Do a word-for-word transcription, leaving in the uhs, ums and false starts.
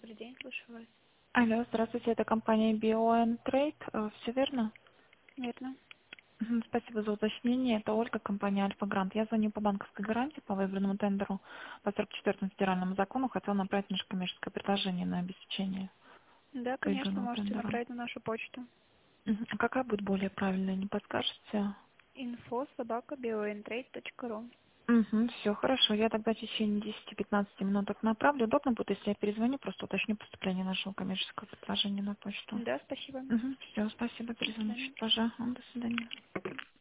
Добрый день, слушаю вас. Алло, здравствуйте, это компания BioNTrade, э, все верно? Верно. Мгм, Спасибо за уточнение. Это Ольга, компания Альфа Грант. Я звоню по банковской гарантии по выбранному тендеру по сорок четвёртому федеральному закону. Хотел направить наше коммерческое предложение на обеспечение Да, конечно, выигранного можете тендера. направить на нашу почту. Мгм. А какая будет более правильная, не подскажете? Info собака biointrade точка ру. Угу, все хорошо. Я тогда в течение десяти-пятнадцати минуток направлю. Удобно будет, если я перезвоню, просто уточню поступление нашего коммерческого предложения на почту. Да, спасибо. Угу, все, спасибо, До перезвоню свидания. чуть позже. Ага, до свидания.